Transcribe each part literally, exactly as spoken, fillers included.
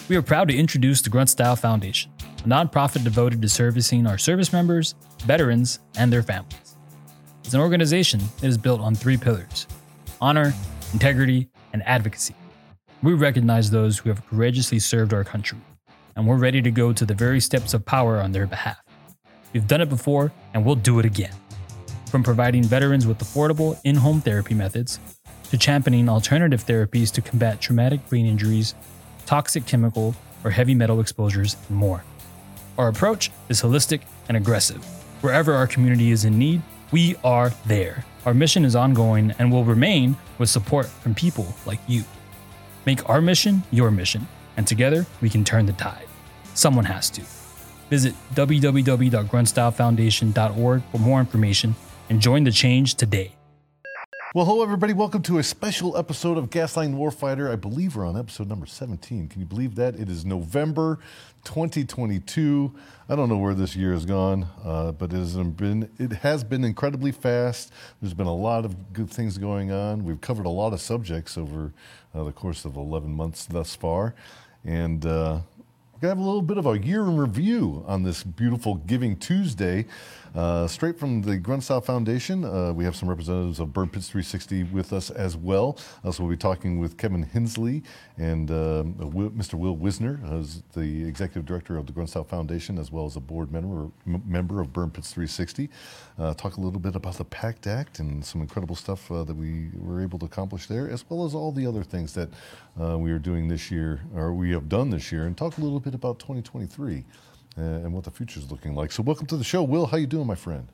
We are proud to introduce the Grunt Style Foundation, a nonprofit devoted to servicing our service members, veterans, and their families. As an organization, it is built on three pillars: honor, integrity, and advocacy. We recognize those who have courageously served our country, and we're ready to go to the very steps of power on their behalf. We've done it before, and we'll do it again. From providing veterans with affordable in-home therapy methods, to championing alternative therapies to combat traumatic brain injuries, toxic chemical or heavy metal exposures, and more. Our approach is holistic and aggressive. Wherever our community is in need, we are there. Our mission is ongoing and will remain with support from people like you. Make our mission your mission, and together we can turn the tide. Someone has to. Visit w w w dot grunt style foundation dot org for more information and join the change today. Well, hello, everybody. Welcome to a special episode of Gasline Warfighter. I believe we're on episode number seventeen. Can you believe that? It is November twenty twenty-two. I don't know where this year has gone, uh, but it has been it has been incredibly fast. There's been a lot of good things going on. We've covered a lot of subjects over uh, the course of eleven months thus far. And uh, we're going to have a little bit of a year in review on this beautiful Giving Tuesday. Uh, straight from the Grunt Style Foundation, uh, we have some representatives of Burn Pits three sixty with us as well. Uh, so we'll be talking with Kevin Hensley and uh, Will, Mister Will Wisner, who's the Executive Director of the Grunt Style Foundation, as well as a board member, m- member of Burn Pits three sixty. Uh, talk a little bit about the PACT Act and some incredible stuff uh, that we were able to accomplish there, as well as all the other things that uh, we are doing this year, or we have done this year, and talk a little bit about twenty twenty-three. Uh, and what the future is looking like. So welcome to the show. Will, how you doing, my friend?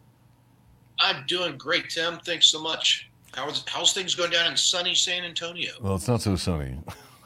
I'm doing great, Tim. Thanks so much. How's, how's things going down in sunny San Antonio? Well, it's not so sunny.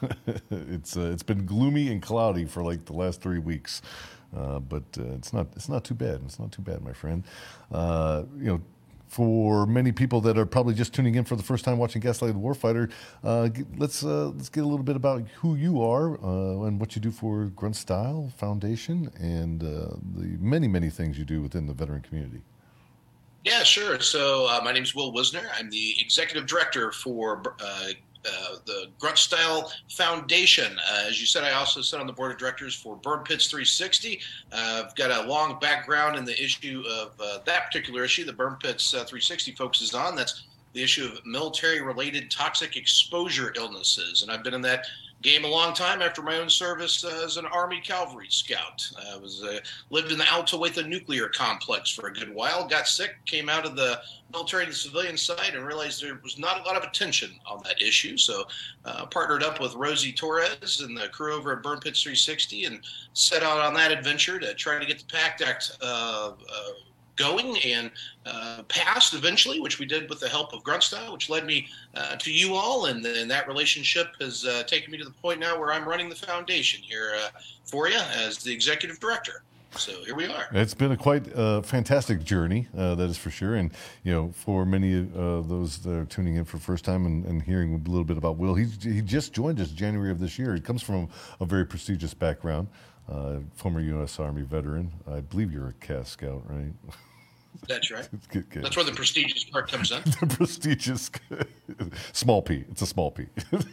it's uh, it's been gloomy and cloudy for like the last three weeks, uh, but uh, it's not it's not too bad. It's not too bad, my friend. Uh, you know. For many people that are probably just tuning in for the first time watching Gaslight Warfighter, uh, let's uh, let's get a little bit about who you are uh, and what you do for Grunt Style Foundation and uh, the many, many things you do within the veteran community. Yeah, sure. So uh, my name is Will Wisner. I'm the executive director for uh, uh, the Grunt Style Foundation. Uh, as you said, I also sit on the board of directors for Burn Pits three sixty. Uh, I've got a long background in the issue of uh, that particular issue that Burn Pits uh, three sixty focuses on. That's the issue of military-related toxic exposure illnesses. And I've been in that game a long time after my own service uh, as an Army Cavalry Scout. I was uh, lived in the Alta-Huetha nuclear complex for a good while, got sick, came out of the military to the civilian side, and realized there was not a lot of attention on that issue. So uh, partnered up with Rosie Torres and the crew over at Burn Pits three sixty and set out on that adventure to try to get the PACT Act uh, uh, going and uh, passed eventually, which we did with the help of Grunt Style, which led me uh, to you all, and then that relationship has uh, taken me to the point now where I'm running the foundation here uh, for you as the executive director. So here we are. It's been a quite uh, fantastic journey, uh, that is for sure. And, you know, for many of uh, those that are tuning in for the first time and, and hearing a little bit about Will, he, he just joined us January of this year. He comes from a very prestigious background, uh, former U S Army veteran. I believe you're a C A S Scout, right? That's right. Good, good. That's where the prestigious part comes in. The prestigious, small p. It's a small p.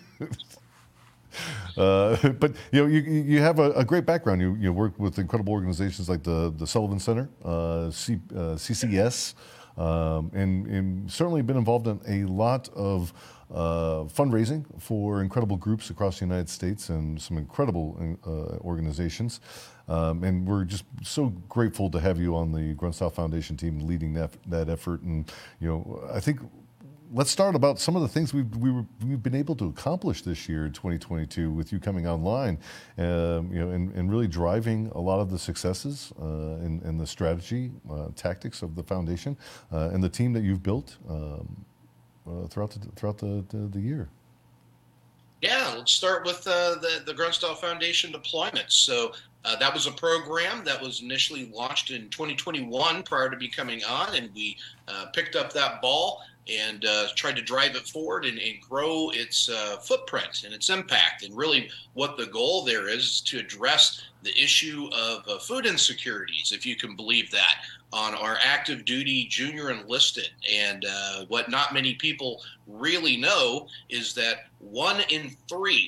uh, but you know, you you have a, a great background. You you work with incredible organizations like the the Sullivan Center, uh, C, uh, C C S, um, and and certainly been involved in a lot of uh, fundraising for incredible groups across the United States and some incredible uh, organizations. Um, and we're just so grateful to have you on the Grunt Style Foundation team leading that that effort. And you know, I think let's start about some of the things we've we were, we've been able to accomplish this year in twenty twenty-two with you coming online, um, you know, and, and really driving a lot of the successes uh, and, and the strategy uh, tactics of the foundation uh, and the team that you've built um, uh, throughout the throughout the, the, the year. Yeah, let's start with uh, the, the Grunt Style Foundation deployments. So uh, that was a program that was initially launched in twenty twenty-one prior to me coming on, and we uh, picked up that ball and uh, tried to drive it forward and, and grow its uh, footprint and its impact. And really what the goal there is, is to address the issue of uh, food insecurities, if you can believe that, on our active duty junior enlisted. And uh, what not many people really know is that one in three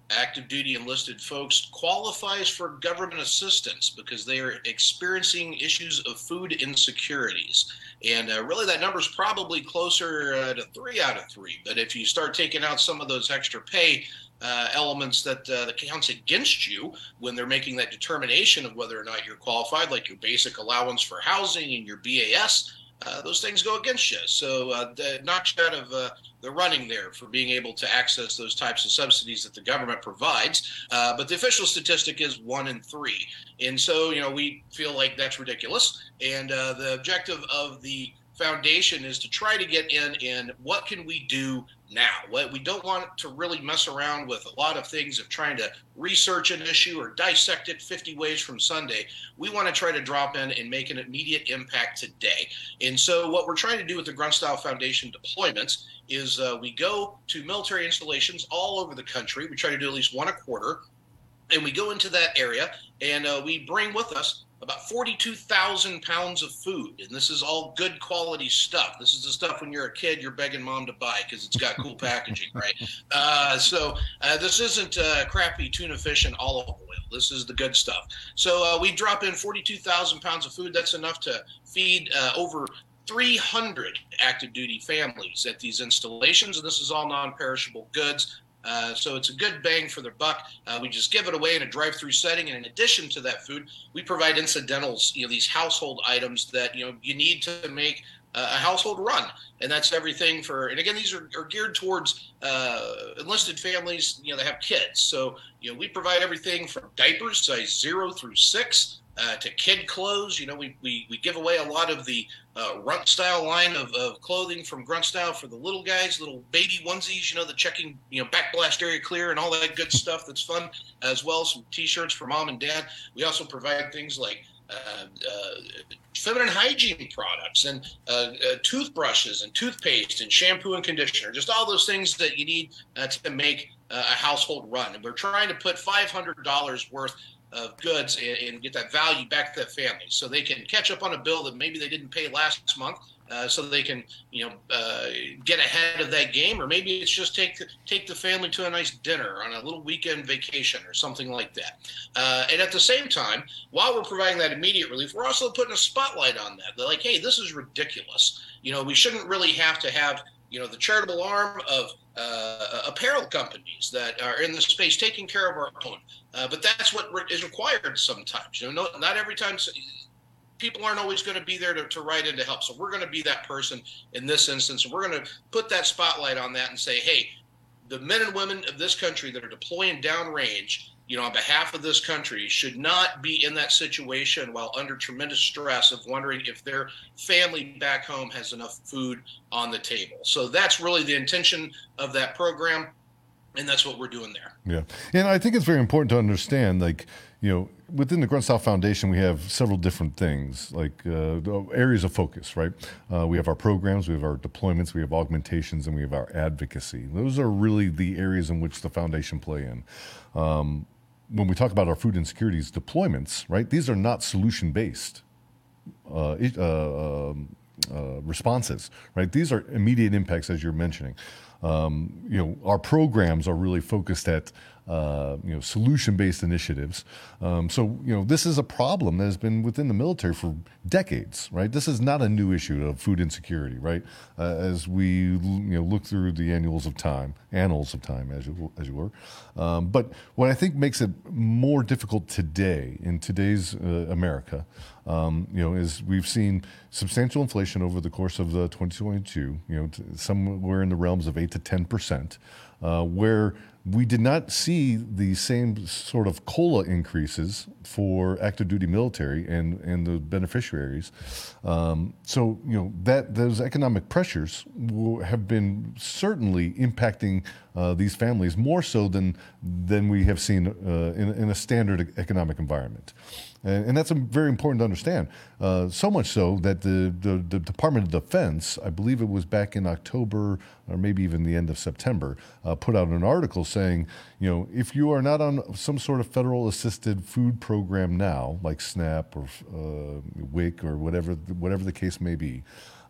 active duty enlisted folks qualifies for government assistance because they are experiencing issues of food insecurities. And uh, really that number is probably closer uh, to three out of three. But if you start taking out some of those extra pay uh, elements that, uh, that counts against you when they're making that determination of whether or not you're qualified, like your basic allowance for housing and your B A S, Uh, those things go against you. So uh, the, knock you out of uh, the running there for being able to access those types of subsidies that the government provides. Uh, but the official statistic is one in three. And so, you know, we feel like that's ridiculous. And uh, the objective of the foundation is to try to get in in what can we do now. What we don't want to really mess around with a lot of things of trying to research an issue or dissect it fifty ways from Sunday. We want to try to drop in and make an immediate impact today. And so what we're trying to do with the Grunt Style Foundation deployments is uh, we go to military installations all over the country. We try to do at least one a quarter. And we go into that area and uh, we bring with us about forty-two thousand pounds of food. And this is all good quality stuff. This is the stuff when you're a kid, you're begging mom to buy because it's got cool packaging, right? Uh, so uh, this isn't uh, crappy tuna fish and olive oil. This is the good stuff. So uh, we drop in forty-two thousand pounds of food. That's enough to feed uh, over three hundred active duty families at these installations. And this is all non-perishable goods. Uh, so it's a good bang for their buck. Uh, we just give it away in a drive-through setting, and in addition to that food, we provide incidentals. You know, these household items that you know you need to make uh, a household run, and that's everything for. And again, these are, are geared towards uh, enlisted families. You know, that have kids. So you know, we provide everything from diapers, size zero through six. Uh, to kid clothes. You know, we, we, we give away a lot of the uh, Grunt Style line of, of clothing from Grunt Style for the little guys, little baby onesies, you know, the checking, you know, backblast area clear and all that good stuff that's fun, as well as some T-shirts for mom and dad. We also provide things like uh, uh, feminine hygiene products and uh, uh, toothbrushes and toothpaste and shampoo and conditioner, just all those things that you need uh, to make uh, a household run. And we're trying to put five hundred dollars worth of goods and, and get that value back to that family so they can catch up on a bill that maybe they didn't pay last month, uh, so they can, you know, uh, get ahead of that game, or maybe it's just take the, take the family to a nice dinner on a little weekend vacation or something like that. Uh, and at the same time, while we're providing that immediate relief, we're also putting a spotlight on that. They're like, hey, this is ridiculous. You know, we shouldn't really have to have, you know, the charitable arm of uh, apparel companies that are in the space taking care of our own. Uh, but that's what re- is required sometimes. You know, no, not every time. People aren't always going to be there to, to write in to help. So we're going to be that person in this instance. And we're going to put that spotlight on that and say, hey, the men and women of this country that are deploying downrange, you know, on behalf of this country should not be in that situation while under tremendous stress of wondering if their family back home has enough food on the table. So that's really the intention of that program. And that's what we're doing there. Yeah. And I think it's very important to understand, like, you know, within the Grunt Style Foundation, we have several different things, like uh, areas of focus, right? Uh, we have our programs, we have our deployments, we have augmentations, and we have our advocacy. Those are really the areas in which the foundation play in. Um, when we talk about our food insecurities deployments, right, these are not solution-based uh, uh, um, uh, responses, right? These are immediate impacts, as you're mentioning. Um, you know, our programs are really focused at, uh, you know, solution-based initiatives. Um, so, you know, this is a problem that has been within the military for decades, right? This is not a new issue of food insecurity, right? Uh, as we, you know, look through the annuals of time, annals of time, as you, as you were. Um, but what I think makes it more difficult today, in today's uh, America, um, you know, is we've seen substantial inflation over the course of the twenty twenty-two, you know, somewhere in the realms of eight to ten percent, uh, where we did not see the same sort of COLA increases for active duty military and, and the beneficiaries. Um, so, you know, that those economic pressures will have been certainly impacting uh, these families more so than than we have seen uh, in, in a standard economic environment. And, and that's very important to understand. Uh, so much so that the, the, the Department of Defense, I believe it was back in October or maybe even the end of September, uh, put out an article saying, you know, if you are not on some sort of federal assisted food program now, like SNAP or uh, WIC or whatever, whatever the case may be,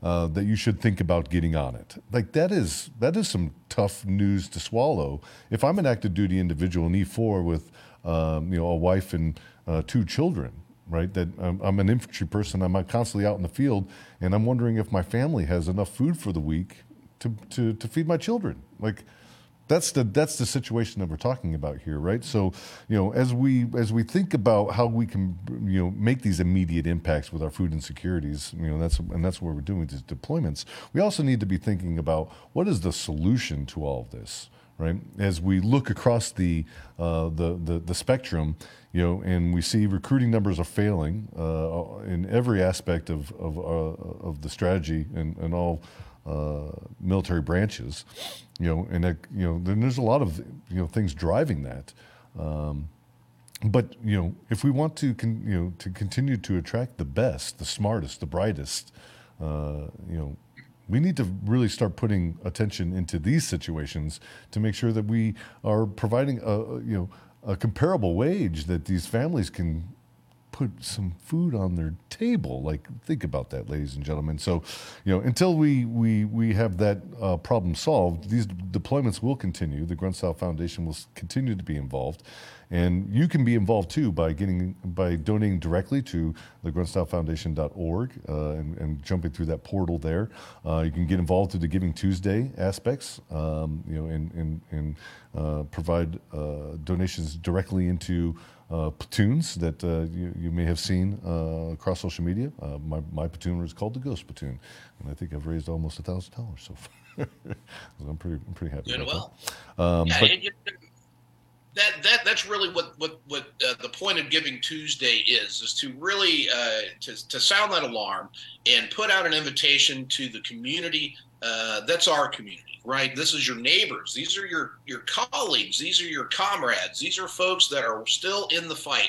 uh, that you should think about getting on it. Like that is that is some tough news to swallow. If I'm an active duty individual in E four with um, you know a wife and uh, two children, right? That I'm, I'm an infantry person. I'm constantly out in the field, and I'm wondering if my family has enough food for the week to to, to feed my children. Like. That's the that's the situation that we're talking about here, right? So, you know, as we as we think about how we can, you know, make these immediate impacts with our food insecurities, you know, that's and that's what we're doing with these deployments. We also need to be thinking about what is the solution to all of this, right? As we look across the uh, the, the the spectrum, you know, and we see recruiting numbers are failing uh, in every aspect of of uh, of the strategy and and all. Uh, military branches, you know, and that, you know, then there's a lot of you know things driving that. Um, but you know, if we want to, con- you know, to continue to attract the best, the smartest, the brightest, uh, you know, we need to really start putting attention into these situations to make sure that we are providing a you know a comparable wage that these families can put some food on their table. Like, think about that, ladies and gentlemen. So, you know, until we we we have that uh, problem solved, these deployments will continue. The Grunt Style Foundation will continue to be involved, and you can be involved too by getting by donating directly to the grunt style foundation dot org uh, and, and jumping through that portal there. Uh, you can get involved through the Giving Tuesday aspects, um, you know, and and, and uh, provide uh, donations directly into. Uh, platoons that uh, you, you may have seen uh, across social media. Uh, my, my platoon is called the Ghost Platoon, and I think I've raised almost a thousand dollars so far. So I'm pretty, I'm pretty happy. Doing about well. That. Um, yeah, but, and, you know, that that that's really what what what uh, the point of Giving Tuesday is is to really uh, to to sound that alarm and put out an invitation to the community. Uh, that's our community. Right. This is your neighbors. These are your, your colleagues. These are your comrades. These are folks that are still in the fight,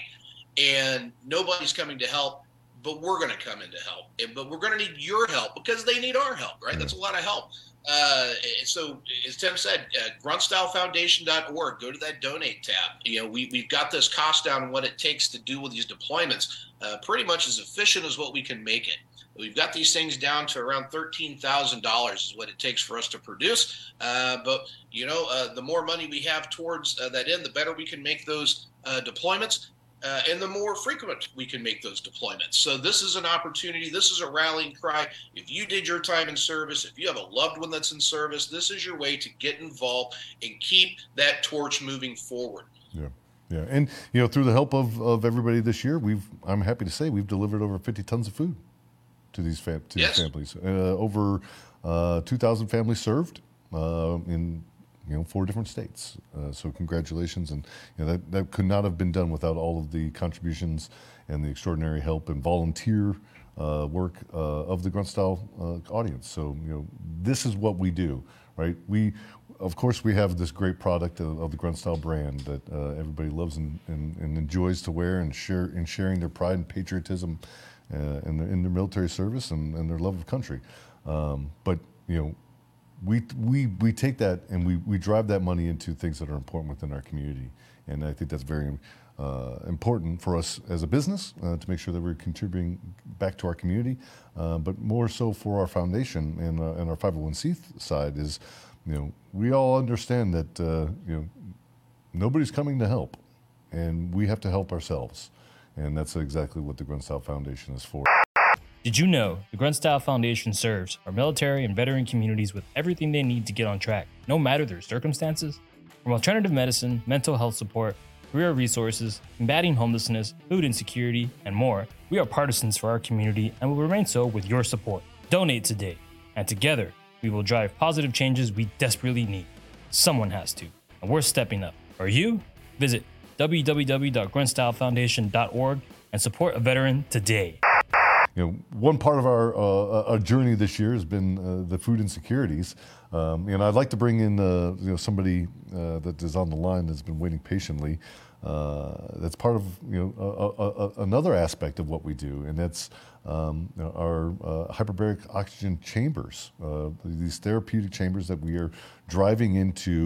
and nobody's coming to help, but we're going to come in to help. And, but we're going to need your help because they need our help. Right. That's a lot of help. Uh, so as Tim said, uh, grunt style foundation dot org, go to that donate tab. You know, we, we've got this cost down and what it takes to do with these deployments, uh, pretty much as efficient as what we can make it. We've got these things down to around thirteen thousand dollars is what it takes for us to produce. Uh, but, you know, uh, the more money we have towards uh, that end, the better we can make those uh, deployments uh, and the more frequent we can make those deployments. So this is an opportunity. This is a rallying cry. If you did your time in service, if you have a loved one that's in service, this is your way to get involved and keep that torch moving forward. Yeah. Yeah. And, you know, through the help of, of everybody this year, we've, I'm happy to say we've delivered over fifty tons of food to these fam- to yes. these families. Uh, over uh, two thousand families served uh, in you know four different states. Uh, so congratulations, and you know, that that could not have been done without all of the contributions and the extraordinary help and volunteer uh, work uh, of the Grunt Style uh, audience. So you know this is what we do, right? We. Of course, we have this great product of, of the Grunt Style brand that uh, everybody loves and, and, and enjoys to wear and share in sharing their pride and patriotism uh, in, their, in their military service and, and their love of country. Um, but you know, we we we take that and we, we drive that money into things that are important within our community, and I think that's very uh, important for us as a business uh, to make sure that we're contributing back to our community, uh, but more so for our foundation and uh, and our five oh one c side is. You know, we all understand that, uh, you know, nobody's coming to help, and we have to help ourselves. And that's exactly what the Grunt Style Foundation is for. Did you know the Grunt Style Foundation serves our military and veteran communities with everything they need to get on track, no matter their circumstances? From alternative medicine, mental health support, career resources, combating homelessness, food insecurity, and more, we are partisans for our community and will remain so with your support. Donate today, and together, we will drive positive changes we desperately need. Someone has to, and we're stepping up. Are you? Visit w w w dot grunt style foundation dot org and support a veteran today. You know, one part of our uh, our journey this year has been uh, the food insecurities. Um, and I'd like to bring in uh, you know somebody uh, that is on the line that's been waiting patiently. Uh, that's part of you know a, a, a, another aspect of what we do, and that's um, you know, our uh, hyperbaric oxygen chambers. Uh, these therapeutic chambers that we are driving into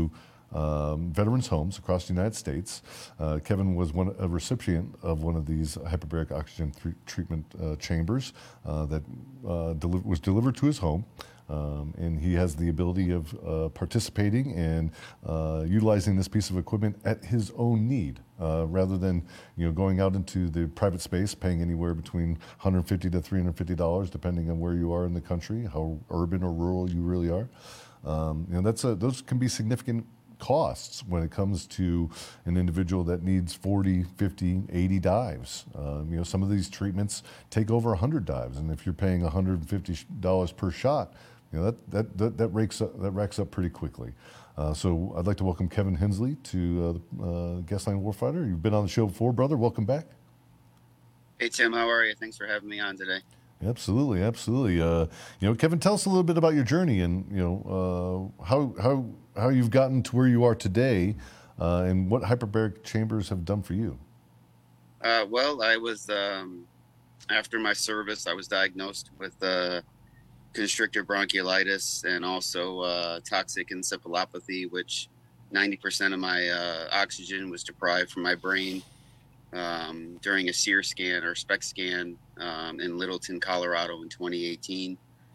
um, veterans' homes across the United States. Uh, Kevin was one a recipient of one of these hyperbaric oxygen th- treatment uh, chambers uh, that uh, deli- was delivered to his home. Um, and he has the ability of uh, participating and uh, utilizing this piece of equipment at his own need, uh, rather than you know going out into the private space, paying anywhere between one hundred fifty to three hundred fifty dollars, depending on where you are in the country, how urban or rural you really are. Um, you know that's a, those can be significant costs when it comes to an individual that needs forty, fifty, eighty dives. Um, you know, some of these treatments take over one hundred dives, and if you're paying one hundred fifty dollars per shot, you know, that, that, that, that, rakes up, that racks up pretty quickly. Uh, so I'd like to welcome Kevin Hensley to uh, uh, Gasline Warfighter. You've been on the show before, brother. Welcome back. Hey, Tim. How are you? Thanks for having me on today. Absolutely, absolutely. Uh, you know, Kevin, tell us a little bit about your journey and, you know, uh, how, how, how you've gotten to where you are today uh, and what hyperbaric chambers have done for you. Uh, well, I was, um, after my service, I was diagnosed with uh, constrictor bronchiolitis and also uh, toxic encephalopathy, which ninety percent of my uh, oxygen was deprived from my brain um, during a SEER scan or SPECT scan um, in Littleton, Colorado in twenty eighteen.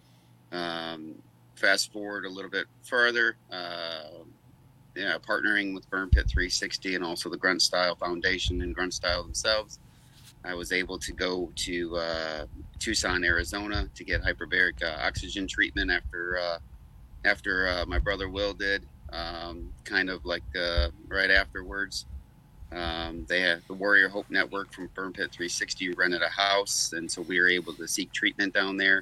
Um, fast forward a little bit further, uh, yeah, partnering with Burn Pit three sixty and also the Grunt Style Foundation and Grunt Style themselves, I was able to go to uh, Tucson, Arizona to get hyperbaric uh, oxygen treatment after uh, after uh, my brother Will did, um, kind of like uh, right afterwards. Um, they had the Warrior Hope Network from Burn Pit three sixty rented a house, and so we were able to seek treatment down there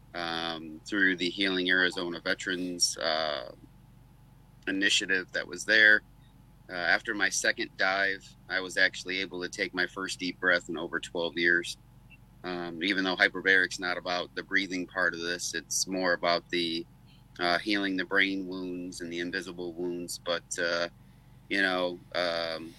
um, through the Healing Arizona Veterans uh, initiative that was there. Uh, after my second dive, I was actually able to take my first deep breath in over twelve years. Um, even though hyperbaric's not about the breathing part of this, it's more about the uh, healing the brain wounds and the invisible wounds. But, uh, you know, um,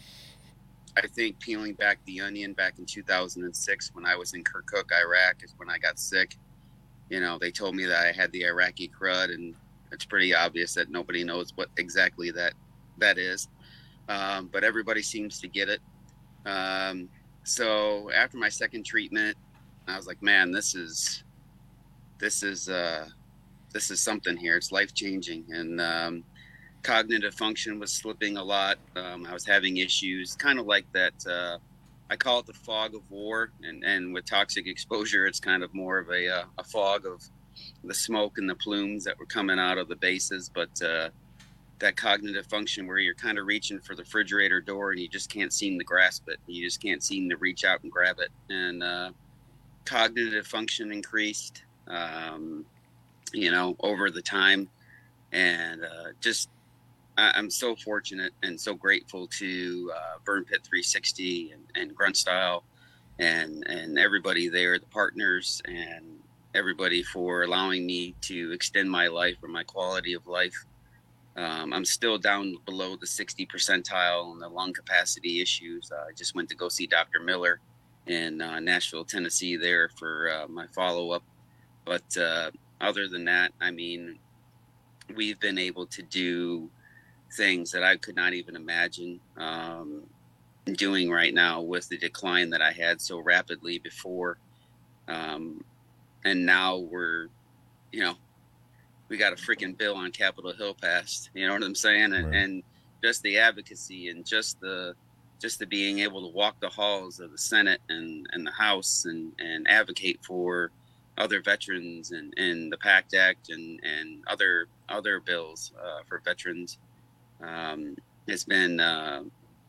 I think peeling back the onion back in two thousand six when I was in Kirkuk, Iraq, is when I got sick. You know, they told me that I had the Iraqi crud, and it's pretty obvious that nobody knows what exactly that that is. Um, but everybody seems to get it. Um, so after my second treatment, I was like, man, this is, this is, uh, this is something here. It's life changing. And, um, cognitive function was slipping a lot. Um, I was having issues kind of like that. Uh, I call it the fog of war, and, and with toxic exposure, it's kind of more of a, uh, a fog of the smoke and the plumes that were coming out of the bases. But, uh, that cognitive function where you're kind of reaching for the refrigerator door and you just can't seem to grasp it. You just can't seem to reach out and grab it. And uh, cognitive function increased, um, you know, over the time. And uh, just, I, I'm so fortunate and so grateful to uh, Burn Pit three sixty and, and Grunt Style and, and everybody there, the partners and everybody for allowing me to extend my life or my quality of life. Um, I'm still down below the sixty percentile on the lung capacity issues. Uh, I just went to go see Doctor Miller in uh, Nashville, Tennessee there for uh, my follow-up. But uh, other than that, I mean, we've been able to do things that I could not even imagine um, doing right now with the decline that I had so rapidly before. Um, and now we're, you know, we got a freaking bill on Capitol Hill passed, you know what I'm saying? And, right. and just the advocacy and just the, just the being able to walk the halls of the Senate and, and the House and, and advocate for other veterans and, and the PACT Act and, and other, other bills uh, for veterans. Um, it's been, uh,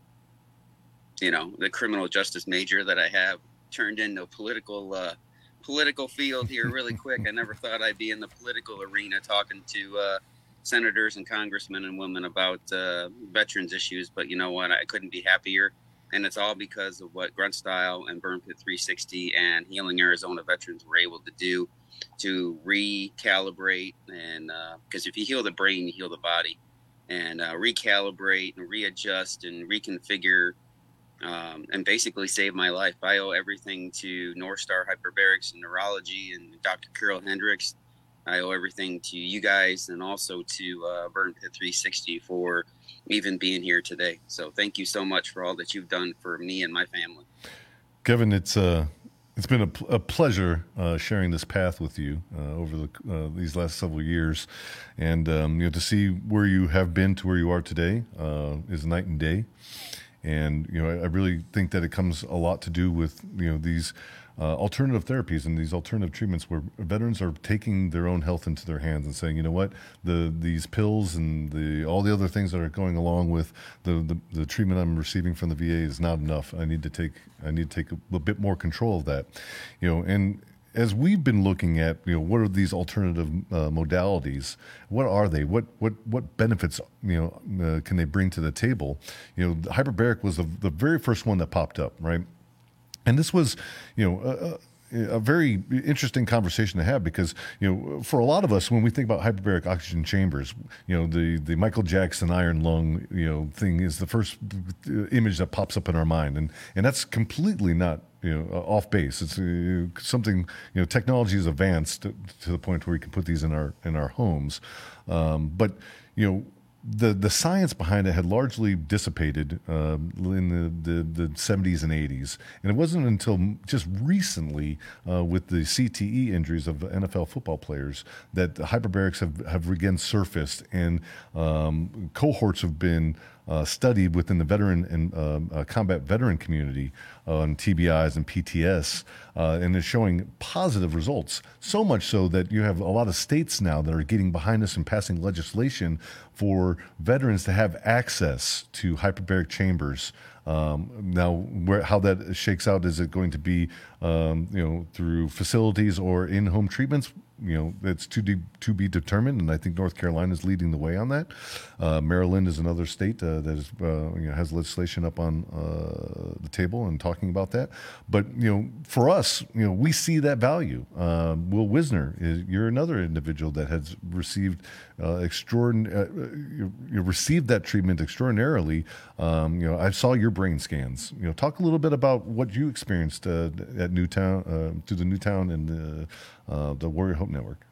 you know, the criminal justice major that I have turned into a political, uh, political field here really quick. I never thought I'd be in the political arena talking to uh, senators and congressmen and women about uh, veterans issues. But you know what? I couldn't be happier. And it's all because of what Grunt Style and Burn Pit three sixty and Healing Arizona Veterans were able to do to recalibrate. And because uh, if you heal the brain, you heal the body. And uh, recalibrate and readjust and reconfigure Um, and basically saved my life. I owe everything to North Star Hyperbarics and Neurology and Doctor Carol Hendricks. I owe everything to you guys and also to uh, Burn Pit three sixty for even being here today. So thank you so much for all that you've done for me and my family. Kevin, it's uh, it's been a, a pleasure uh, sharing this path with you uh, over the, uh, these last several years, and um, you know, to see where you have been to where you are today uh, is night and day. And you know, I, I really think that it comes a lot to do with you know these uh, alternative therapies and these alternative treatments where veterans are taking their own health into their hands and saying, you know what, the these pills and the all the other things that are going along with the the, the treatment I'm receiving from the V A is not enough. I need to take I need to take a, a bit more control of that, you know, and. As we've been looking at, you know, what are these alternative uh, modalities? What are they? What what what benefits, you know, uh, can they bring to the table? You know, hyperbaric was the, the very first one that popped up, right? And this was, you know, a, a very interesting conversation to have because, you know, for a lot of us, when we think about hyperbaric oxygen chambers, you know, the, the Michael Jackson iron lung, you know, thing is the first image that pops up in our mind. And, and that's completely not, you know, off base. It's uh, something, you know, technology is advanced to, to the point where we can put these in our, in our homes. Um, but, you know, the the science behind it had largely dissipated uh, in the, the, the seventies and eighties. And it wasn't until just recently uh, with the C T E injuries of N F L football players that the hyperbarics have, have again surfaced, and um, cohorts have been uh, studied within the veteran and uh, uh, combat veteran community on T B Is and P T S, uh, and is showing positive results. So much so that you have a lot of states now that are getting behind us and passing legislation for veterans to have access to hyperbaric chambers. Um, now, where, how that shakes out, is it going to be, um, you know, through facilities or in-home treatments? You know, it's to, de- to be determined, and I think North Carolina is leading the way on that. Uh, Maryland is another state uh, that is, uh, you know, has legislation up on uh, the table and talking about that. But, you know, for us, you know, we see that value. Uh, Will Wisner, is, you're another individual that has received uh, extraordinary, uh, you, you received that treatment extraordinarily. Um, you know, I saw your brain scans. You know, talk a little bit about what you experienced uh, at Newtown, uh, through the Newtown and the Uh, the Warrior Hope Network.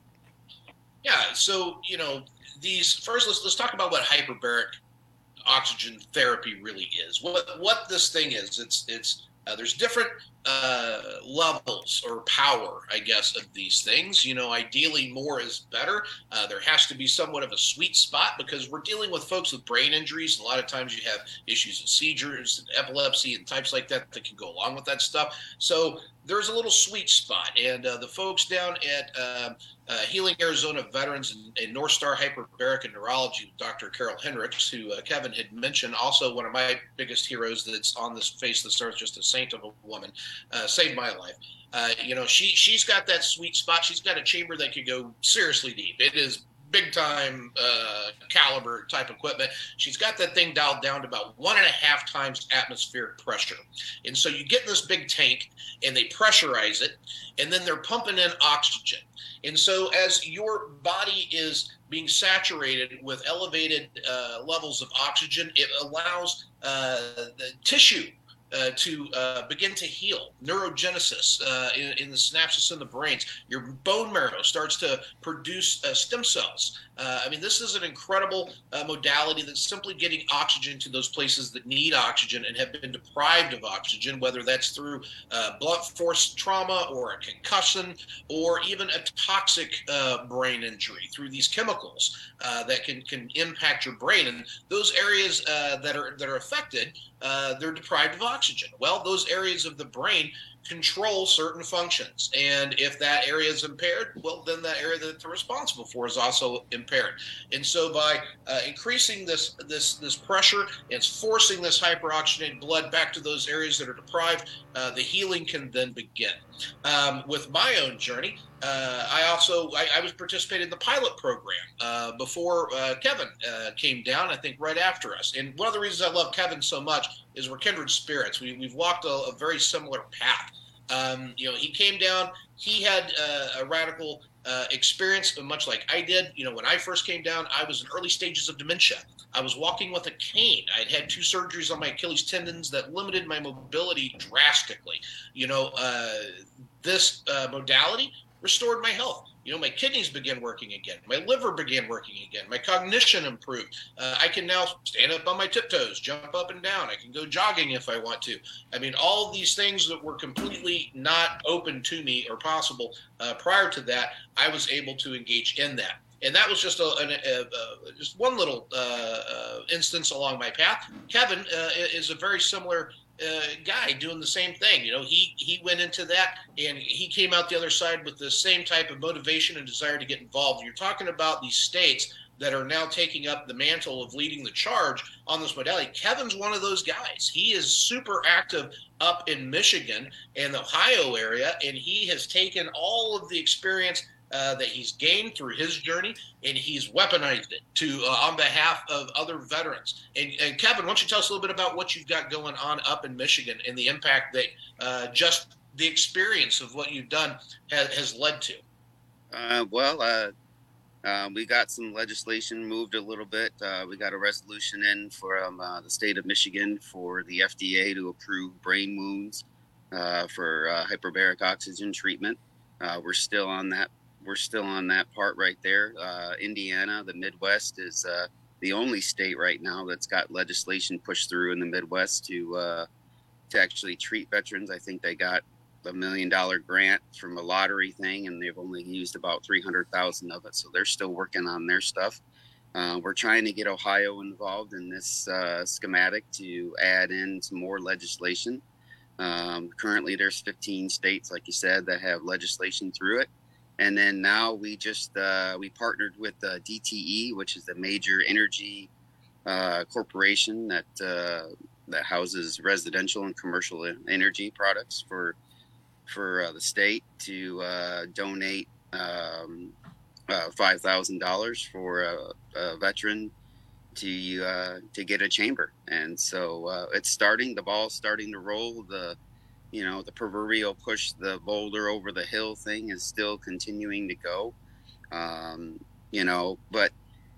Yeah, so you know, these first let's let's talk about what hyperbaric oxygen therapy really is. What what this thing is. It's it's uh, there's different uh, levels or power, I guess, of these things. You know, ideally more is better. Uh, there has to be somewhat of a sweet spot because we're dealing with folks with brain injuries. A lot of times you have issues of seizures and epilepsy and types like that that can go along with that stuff. So there's a little sweet spot. And uh, the folks down at uh, uh, Healing Arizona Veterans and, and North Star Hyperbaric and Neurology, Doctor Carol Hendricks, who uh, Kevin had mentioned, also one of my biggest heroes that's on this face of this earth, just a saint of a woman, uh, saved my life. Uh, you know, she, she's got that sweet spot. She's got a chamber that could go seriously deep. It is big time uh, caliber type equipment. She's got that thing dialed down to about one and a half times atmospheric pressure. And so you get in this big tank and they pressurize it, and then they're pumping in oxygen. And so as your body is being saturated with elevated uh, levels of oxygen, it allows uh, the tissue Uh, to uh, begin to heal, neurogenesis uh, in, in the synapses in the brains. Your bone marrow starts to produce uh, stem cells. Uh, I mean, this is an incredible uh, modality that's simply getting oxygen to those places that need oxygen and have been deprived of oxygen, whether that's through uh, blunt force trauma or a concussion or even a toxic uh, brain injury through these chemicals uh, that can, can impact your brain. And those areas uh, that are that are affected, uh, they're deprived of oxygen. Well, those areas of the brain control certain functions. And if that area is impaired, well, then that area that they're responsible for is also impaired. And so by uh, increasing this this this pressure, it's forcing this hyperoxygenated blood back to those areas that are deprived, uh, the healing can then begin. Um, with my own journey, uh, I also, I, I was participating in the pilot program uh, before uh, Kevin uh, came down, I think right after us. And one of the reasons I love Kevin so much is we're kindred spirits. We, we've walked a, a very similar path. Um, you know, he came down, he had uh, a radical uh, experience, much like I did. You know, when I first came down, I was in early stages of dementia. I was walking with a cane. I'd had two surgeries on my Achilles tendons that limited my mobility drastically. You know, uh, this uh, modality restored my health. You know, my kidneys began working again. My liver began working again. My cognition improved. Uh, I can now stand up on my tiptoes, jump up and down. I can go jogging if I want to. I mean, all these things that were completely not open to me or possible uh, prior to that, I was able to engage in that. And that was just a, a, a, a just one little uh, uh, instance along my path. Kevin uh, is a very similar uh, guy doing the same thing. You know, he he went into that and he came out the other side with the same type of motivation and desire to get involved. You're talking about these states that are now taking up the mantle of leading the charge on this modality. Kevin's one of those guys. He is super active up in Michigan and the Ohio area, and he has taken all of the experience Uh, that he's gained through his journey, and he's weaponized it to uh, on behalf of other veterans. And, and Kevin, why don't you tell us a little bit about what you've got going on up in Michigan and the impact that uh, just the experience of what you've done has, has led to? Uh, well, uh, uh, we got some legislation moved a little bit. Uh, we got a resolution in from uh, the state of Michigan for the F D A to approve brain wounds uh, for uh, hyperbaric oxygen treatment. Uh, we're still on that. We're still on that part right there. Uh, Indiana, the Midwest, is uh, the only state right now that's got legislation pushed through in the Midwest to uh, to actually treat veterans. I think they got a million dollar grant from a lottery thing, and they've only used about three hundred thousand of it. So they're still working on their stuff. Uh, we're trying to get Ohio involved in this uh, schematic to add in some more legislation. Um, currently, there's fifteen states, like you said, that have legislation through it. And then now we just uh, we partnered with uh, D T E, which is the major energy uh, corporation that uh, that houses residential and commercial energy products for for uh, the state to uh, donate um, uh, five thousand dollars for a, a veteran to uh, to get a chamber. And so uh, it's starting. The ball's starting to roll. The You know, the proverbial push the boulder over the hill thing is still continuing to go. Um, you know, but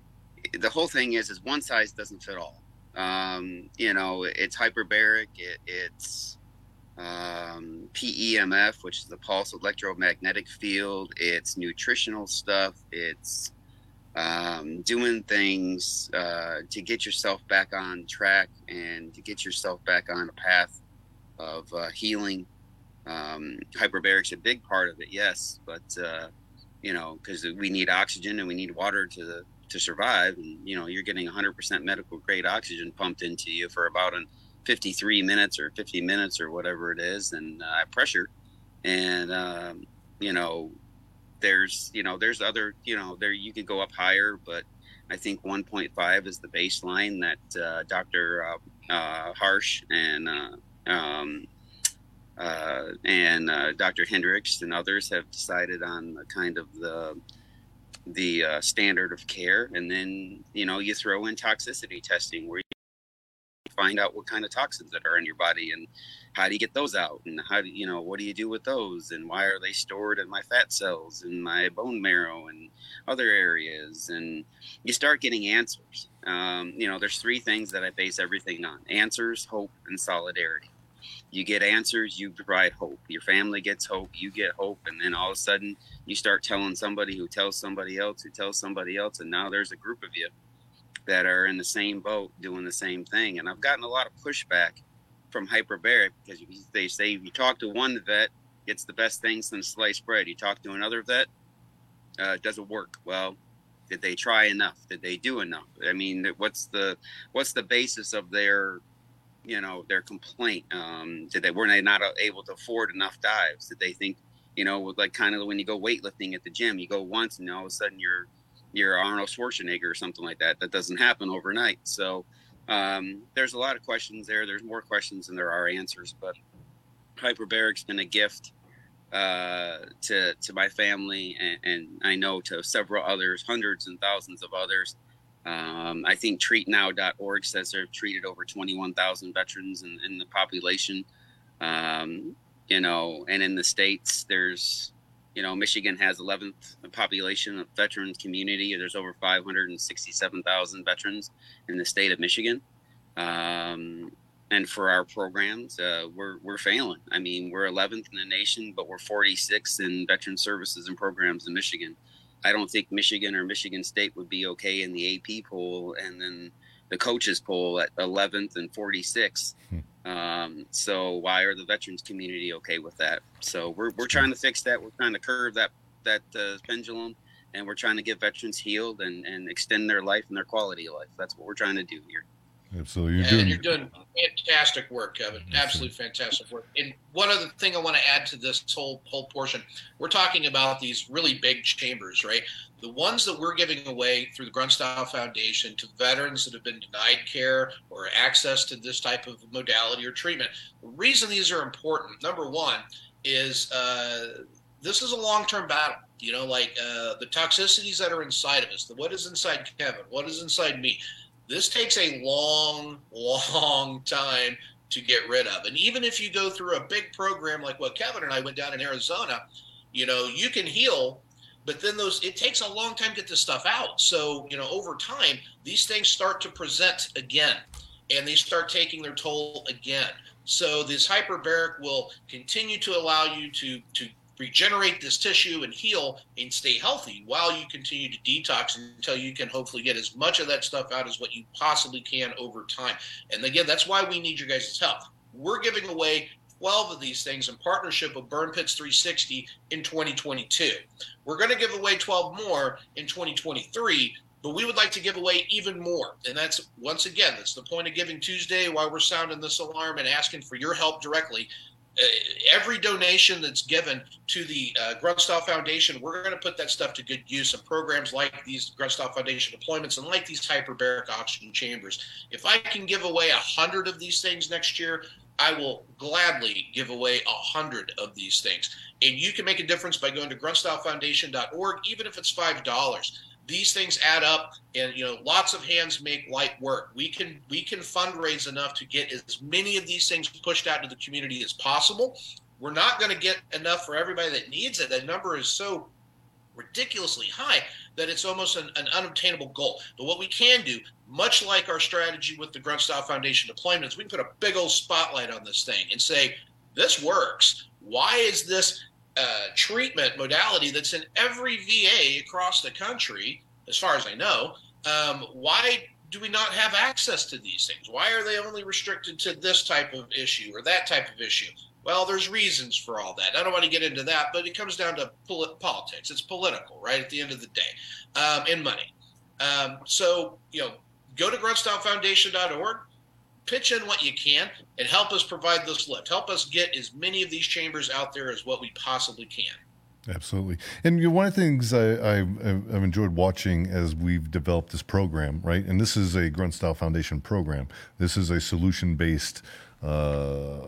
the whole thing is, is one size doesn't fit all. Um, you know, it's hyperbaric. It, it's um, P E M F, which is the pulse electromagnetic field. It's nutritional stuff. It's um, doing things uh, to get yourself back on track and to get yourself back on a path of uh, healing. Um, hyperbaric's a big part of it, yes, but uh, you know, because we need oxygen and we need water to to survive. And you know, you're getting one hundred percent medical grade oxygen pumped into you for about an fifty-three minutes or fifty minutes or whatever it is, and uh, at pressure. And um, you know, there's you know there's other you know there you could go up higher, but I think one point five is the baseline that uh, Doctor Uh, uh, Harsh and uh, Um, uh, and uh, Doctor Hendricks and others have decided on the kind of the the uh, standard of care, and then you know you throw in toxicity testing where you find out what kind of toxins that are in your body and how do you get those out, and how do you know what do you do with those, and why are they stored in my fat cells and my bone marrow and other areas, and you start getting answers. Um, you know, there's three things that I base everything on: answers, hope, and solidarity. You get answers, you provide hope. Your family gets hope, you get hope, and then all of a sudden you start telling somebody who tells somebody else who tells somebody else, and now there's a group of you that are in the same boat doing the same thing. And I've gotten a lot of pushback from hyperbaric because they say if you talk to one vet, it's the best thing since sliced bread. You talk to another vet, uh, it doesn't work. Well, did they try enough? Did they do enough? I mean, what's the what's the basis of their you know, their complaint? Um, did they, were they not able to afford enough dives? Did they think, you know, with like kind of when you go weightlifting at the gym, you go once and all of a sudden you're, you're Arnold Schwarzenegger or something like that. That doesn't happen overnight. So um, there's a lot of questions there. There's more questions than there are answers, but hyperbaric's been a gift uh, to, to my family. And, and I know to several others, hundreds and thousands of others. Um, I think treat now dot org says they've treated over twenty-one thousand veterans in, in the population. Um, you know, and in the States, there's, you know, Michigan has eleventh population of veterans community. There's over five hundred sixty-seven thousand veterans in the state of Michigan. Um, and for our programs, uh, we're we're failing. I mean, we're eleventh in the nation, but we're forty-sixth in veteran services and programs in Michigan. I don't think Michigan or Michigan State would be okay in the A P poll, and then the coaches poll at eleventh and forty-sixth. Hmm. Um, so why are the veterans community okay with that? So we're we're trying to fix that. We're trying to curve that that uh, pendulum, and we're trying to get veterans healed and, and extend their life and their quality of life. That's what we're trying to do here. Absolutely. You're and doing, you're doing fantastic work, Kevin. Absolutely fantastic work. And one other thing I want to add to this whole whole portion, we're talking about these really big chambers, right? The ones that we're giving away through the Grunstyle Foundation to veterans that have been denied care or access to this type of modality or treatment. The reason these are important, number one, is uh, this is a long-term battle. You know, like uh, the toxicities that are inside of us, the, what is inside Kevin, what is inside me. This takes a long, long time to get rid of. And even if you go through a big program like what Kevin and I went down in Arizona, you know, you can heal, but then those, it takes a long time to get this stuff out. So, you know, over time, these things start to present again, and they start taking their toll again. So this hyperbaric will continue to allow you to, to regenerate this tissue and heal and stay healthy while you continue to detox until you can hopefully get as much of that stuff out as what you possibly can over time. And again, that's why we need your guys' help. We're giving away twelve of these things in partnership with Burn Pits three sixty in twenty twenty-two. We're going to give away twelve more in twenty twenty-three, but we would like to give away even more. And that's, once again, that's the point of Giving Tuesday, why we're sounding this alarm and asking for your help directly. Uh, every donation that's given to the uh, Grunstyle Foundation, we're going to put that stuff to good use in programs like these Grunstyle Foundation deployments and like these hyperbaric oxygen chambers. If I can give away a hundred of these things next year, I will gladly give away a hundred of these things. And you can make a difference by going to grunstyle foundation dot org, even if it's five dollars. These things add up, and you know, lots of hands make light work. We can we can fundraise enough to get as many of these things pushed out to the community as possible. We're not going to get enough for everybody that needs it. That number is so ridiculously high that it's almost an, an unobtainable goal. But what we can do, much like our strategy with the Grunstyle Foundation deployments, we can put a big old spotlight on this thing and say, this works. Why is this Uh, treatment modality that's in every V A across the country, as far as I know, um, why do we not have access to these things? Why are they only restricted to this type of issue or that type of issue? Well, there's reasons for all that. I don't want to get into that, but it comes down to pol- politics. It's political, right, at the end of the day, um, and money. Um, so, you know, go to grunstyle foundation dot org. Pitch in what you can and help us provide this lift. Help us get as many of these chambers out there as what we possibly can. Absolutely. And you know, one of the things I, I, I've enjoyed watching as we've developed this program, right? And this is a Grunstyle Foundation program. This is a solution-based, uh,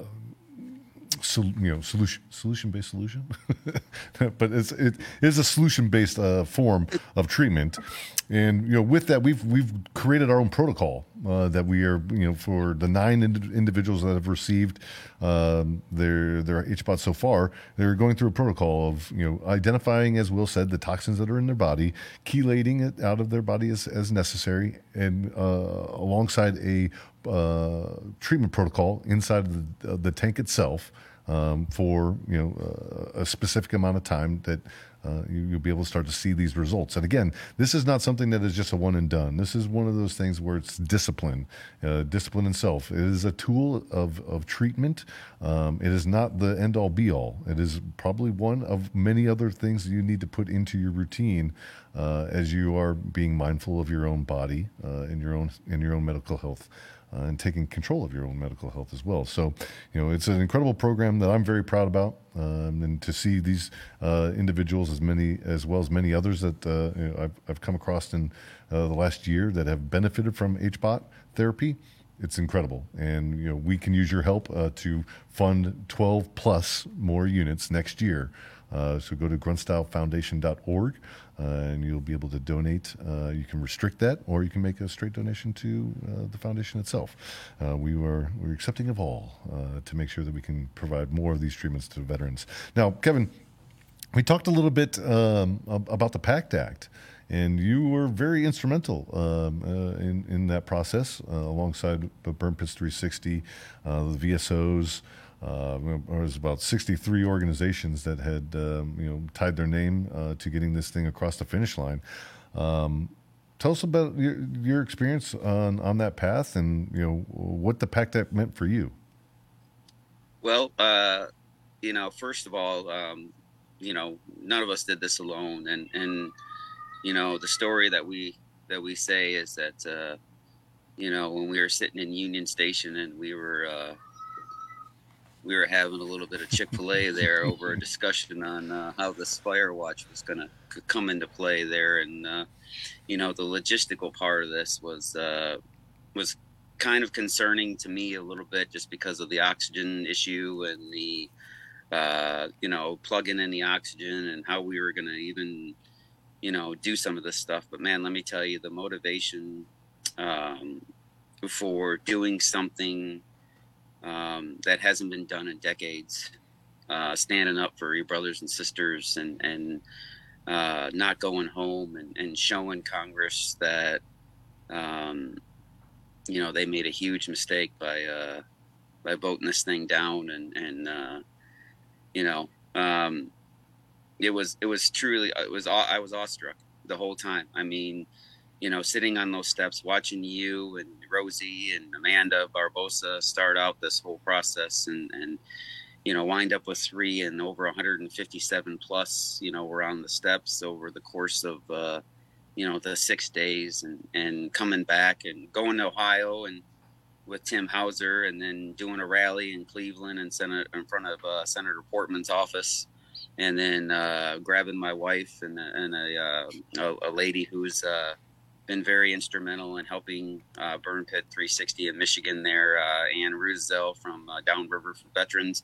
so, you know, solution solution-based solution, but it's it is a solution-based uh, form of treatment. And you know, with that, we've we've created our own protocol uh, that we are, you know, for the nine ind- individuals that have received um, their their H BOT so far. They're going through a protocol of, you know, identifying, as Will said, the toxins that are in their body, chelating it out of their body as, as necessary, and uh, alongside a uh, treatment protocol inside of the, uh, the tank itself um, for, you know, uh, a specific amount of time that. Uh, you, you'll be able to start to see these results. And again, this is not something that is just a one and done. This is one of those things where it's discipline, uh, discipline itself. It is a tool of, of treatment. Um, it is not the end all be all. It is probably one of many other things that you need to put into your routine uh, as you are being mindful of your own body uh, and your own, and your own medical health. Uh, and taking control of your own medical health as well. So, you know, it's an incredible program that I'm very proud about, um, and to see these uh, individuals, as many as well as many others that uh, you know, I've, I've come across in uh, the last year that have benefited from H BOT therapy. It's incredible, and you know, we can use your help uh, to fund twelve plus more units next year. Uh, so go to grunstyle foundation dot org, uh, and you'll be able to donate. Uh, you can restrict that, or you can make a straight donation to uh, the foundation itself. Uh, we are we're accepting of all uh, to make sure that we can provide more of these treatments to veterans. Now, Kevin, we talked a little bit um, about the PACT Act, and you were very instrumental um, uh, in in that process, uh, alongside Burn Pits three sixty, uh, the V S Os. Uh, there was about sixty-three organizations that had um, you know tied their name uh, to getting this thing across the finish line. Um, tell us about your, your experience on, on that path, and you know what the PACT Act meant for you. Well, uh, you know, first of all, um, you know, none of us did this alone, and and you know, the story that we that we say is that uh, you know, when we were sitting in Union Station and we were uh, we were having a little bit of Chick-fil-A there over a discussion on uh, how this fire watch was going to come into play there. And, uh, you know, the logistical part of this was, uh, was kind of concerning to me a little bit, just because of the oxygen issue and the, uh, you know, plugging in the oxygen and how we were going to even, you know, do some of this stuff. But man, let me tell you, the motivation um, for doing something Um, that hasn't been done in decades, uh, standing up for your brothers and sisters, and, and uh, not going home, and, and showing Congress that, um, you know, they made a huge mistake by uh, by voting this thing down. And, and uh, you know, um, it was it was truly, it was I was awestruck the whole time. I mean, you know, sitting on those steps, watching you and Rosie and Amanda Barbosa start out this whole process, and, and, you know, wind up with three and over one hundred fifty-seven plus, you know, were on the steps over the course of, uh, you know, the six days and, and coming back and going to Ohio and with Tim Hauser, and then doing a rally in Cleveland and Senate in front of uh, Senator Portman's office. And then uh, grabbing my wife and, and a, uh, a, a lady who's, uh, been very instrumental in helping uh, Burn Pit three sixty in Michigan there, uh, Ann Ruzel from uh, Downriver for Veterans.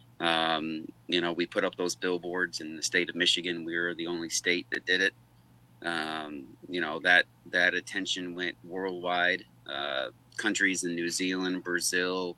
Um, you know, we put up those billboards in the state of Michigan. We were the only state that did it. Um, you know, that that attention went worldwide. Uh, countries in New Zealand, Brazil,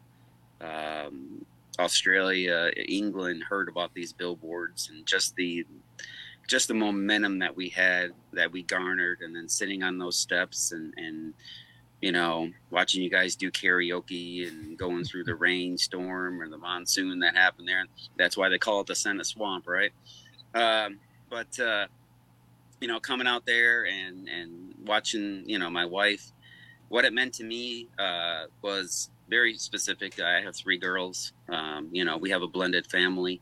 um, Australia, England heard about these billboards, and just the just the momentum that we had, that we garnered, and then sitting on those steps and, and, you know, watching you guys do karaoke and going through the rainstorm or the monsoon that happened there. That's why they call it the Senate Swamp, right? Um, but, uh, you know, coming out there and, and watching, you know, my wife, what it meant to me uh, was very specific. I have three girls. Um, you know, we have a blended family.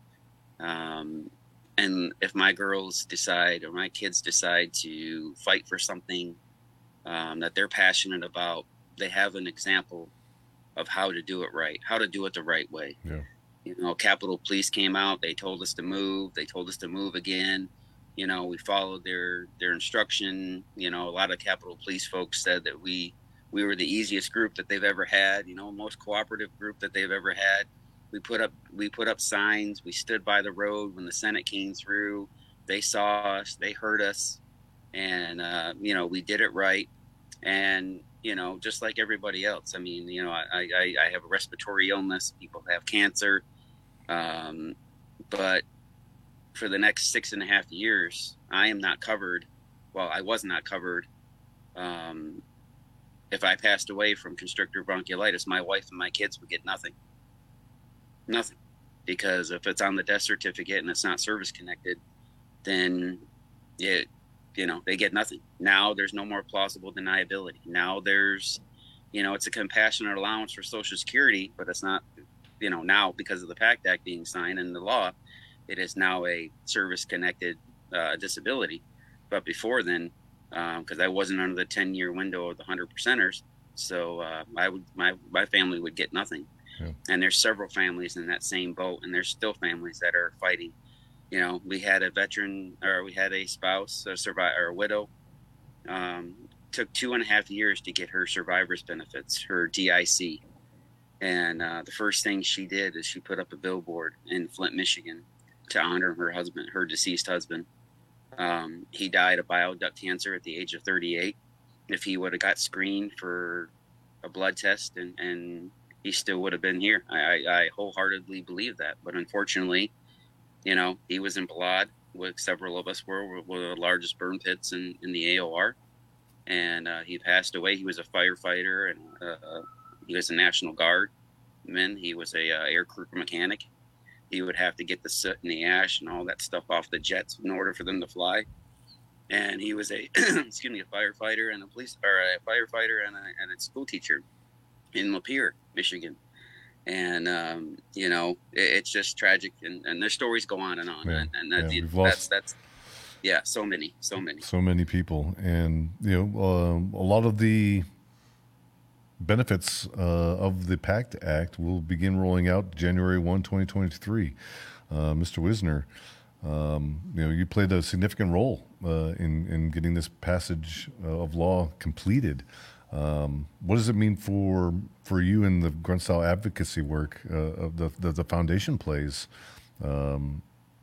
Um, And if my girls decide, or my kids decide to fight for something um, that they're passionate about, they have an example of how to do it right, how to do it the right way. Yeah. You know, Capitol Police came out. They told us to move. They told us to move again. You know, we followed their their instruction. You know, a lot of Capitol Police folks said that we we were the easiest group that they've ever had. You know, most cooperative group that they've ever had. We put up we put up signs. We stood by the road when the Senate came through. They saw us. They heard us, and uh, you know, we did it right. And you know, just like everybody else. I mean, you know, I I, I have a respiratory illness. People have cancer, um, but for the next six and a half years, I am not covered. Well, I was not covered. Um, if I passed away from constrictive bronchiolitis, my wife and my kids would get nothing. Nothing, because if it's on the death certificate and it's not service connected, then it, you know, they get nothing. Now there's no more plausible deniability. Now there's, you know, it's a compassionate allowance for Social Security, but it's not, you know, now because of the PACT Act being signed and the law, it is now a service connected uh, disability. But before then, because um, I wasn't under the ten year window of the hundred percenters, so uh, I would my my family would get nothing. Yeah. And there's several families in that same boat, and there's still families that are fighting. You know, we had a veteran, or we had a spouse, a survivor, or a widow. Um, took two and a half years to get her survivor's benefits, her D I C. And uh, the first thing she did is she put up a billboard in Flint, Michigan, to honor her husband, her deceased husband. Um, he died of bile duct cancer at the age of thirty-eight. If he would have got screened for a blood test, and, and he still would have been here. I, I, I wholeheartedly believe that. But unfortunately, you know, he was in Balad. with several of us were, were the largest burn pits in, in the A O R. And uh, he passed away. He was a firefighter, and uh, he was a National Guardman. He was a uh, air crew mechanic. He would have to get the soot and the ash and all that stuff off the jets in order for them to fly. And he was a excuse me, a firefighter and a police or a firefighter and a, and a school teacher in Lapeer, Michigan. And um, you know, it, it's just tragic, and, and their stories go on and on. Yeah, and, and that, yeah, it, we've lost, that's that's yeah, so many, so many, so many people, and you know, um, a lot of the benefits uh, of the PACT Act will begin rolling out January first, twenty twenty-three. Uh, Mister Wisner, um, you know, you played a significant role uh, in in getting this passage uh, of law completed. Um, what does it mean for for you in the grunt style advocacy work uh, of the, the the foundation plays um,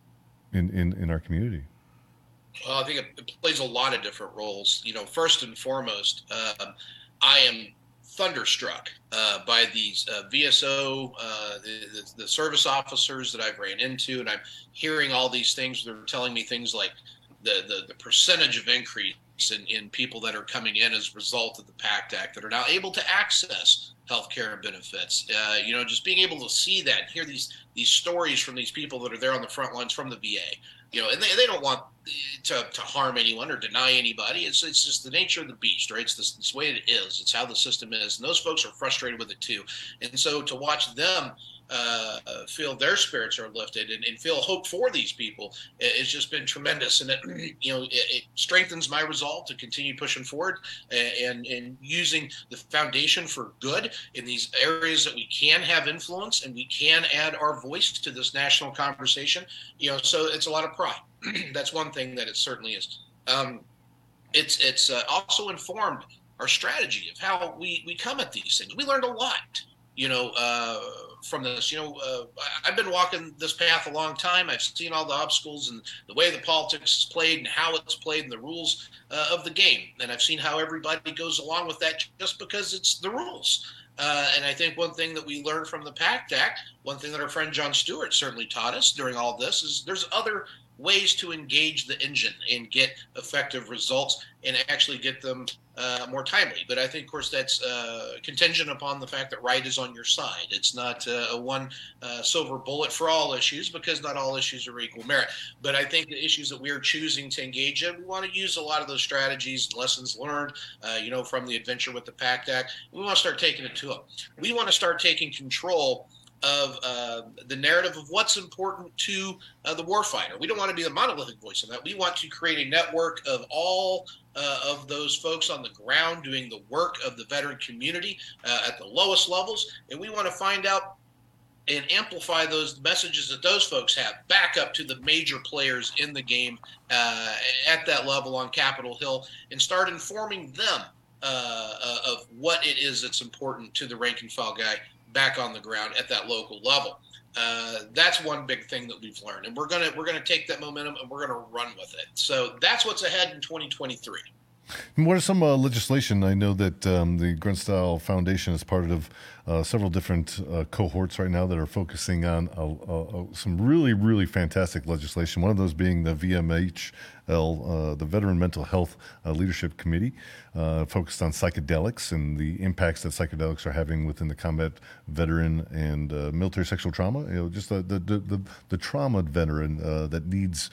in, in in our community? Well, I think it, it plays a lot of different roles. You know, first and foremost, uh, I am thunderstruck uh, by these uh, V S O, uh, the, the service officers that I've ran into, and I'm hearing all these things. They're telling me things like the the, the percentage of increase in, in people that are coming in as a result of the PACT Act that are now able to access healthcare and benefits. Uh, you know, just being able to see that and hear these these stories from these people that are there on the front lines from the V A. You know, and they, they don't want to, to harm anyone or deny anybody. It's it's just the nature of the beast, right? It's this, this way it is. It's how the system is. And those folks are frustrated with it too. And so to watch them uh, feel their spirits are lifted and, and feel hope for these people, it, it's just been tremendous. And it, you know, it, it strengthens my resolve to continue pushing forward and, and using the foundation for good in these areas that we can have influence and we can add our voice to this national conversation. You know, so it's a lot of pride. That's one thing that it certainly is. Um, it's it's uh, also informed our strategy of how we, we come at these things. We learned a lot, you know, uh, from this. You know, uh, I've been walking this path a long time. I've seen all the obstacles and the way the politics is played and how it's played and the rules uh, of the game. And I've seen how everybody goes along with that just because it's the rules. Uh, and I think one thing that we learned from the PACT Act, one thing that our friend Jon Stewart certainly taught us during all this, is there's other ways to engage the engine and get effective results and actually get them uh, more timely. But I think, of course, that's uh, contingent upon the fact that right is on your side. It's not uh, a one uh, silver bullet for all issues, because not all issues are equal merit. But I think the issues that we are choosing to engage in, we want to use a lot of those strategies and lessons learned, uh, you know, from the adventure with the PACT Act. We want to start taking it to them. We want to start taking control of uh, the narrative of what's important to uh, the warfighter. We don't want to be the monolithic voice of that. We want to create a network of all uh, of those folks on the ground doing the work of the veteran community uh, at the lowest levels. And we want to find out and amplify those messages that those folks have back up to the major players in the game uh, at that level on Capitol Hill, and start informing them uh, uh, of what it is that's important to the rank and file guy back on the ground at that local level. Uh, that's one big thing that we've learned, and we're gonna we're gonna take that momentum and we're gonna run with it. So that's what's ahead in twenty twenty-three. And what are some uh, legislation? I know that um, the Grunt Style Foundation is part of uh, several different uh, cohorts right now that are focusing on uh, uh, some really, really fantastic legislation. One of those being the V M H L, uh, the Veteran Mental Health uh, Leadership Committee, uh, focused on psychedelics and the impacts that psychedelics are having within the combat veteran and uh, military sexual trauma. You know, just the the the, the trauma veteran uh, that needs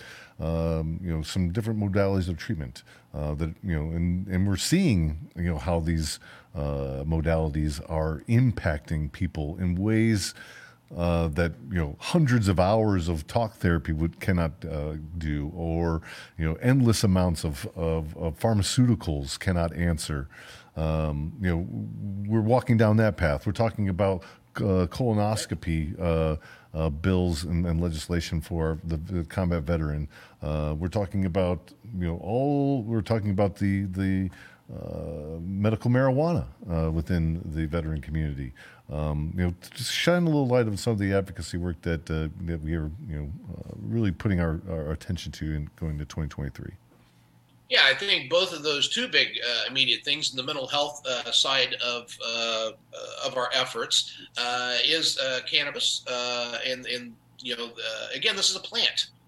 um, you know some different modalities of treatment. Uh, that you know, and, and we're seeing you know how these uh, modalities are impacting people in ways uh, that you know hundreds of hours of talk therapy would cannot uh, do, or you know endless amounts of, of, of pharmaceuticals cannot answer. Um, you know, we're walking down that path. We're talking about uh, colonoscopy uh, uh, bills and, and legislation for the, the combat veteran. Uh, we're talking about you know all. We're talking about the the uh, medical marijuana uh, within the veteran community. Um, you know, just shine a little light on some of the advocacy work that uh, that we are you know uh, really putting our, our attention to in going to twenty twenty-three. Yeah, I think both of those two big uh, immediate things, the mental health uh, side of uh, of our efforts, uh, is uh, cannabis, uh, and and you know, uh, again, this is a plant.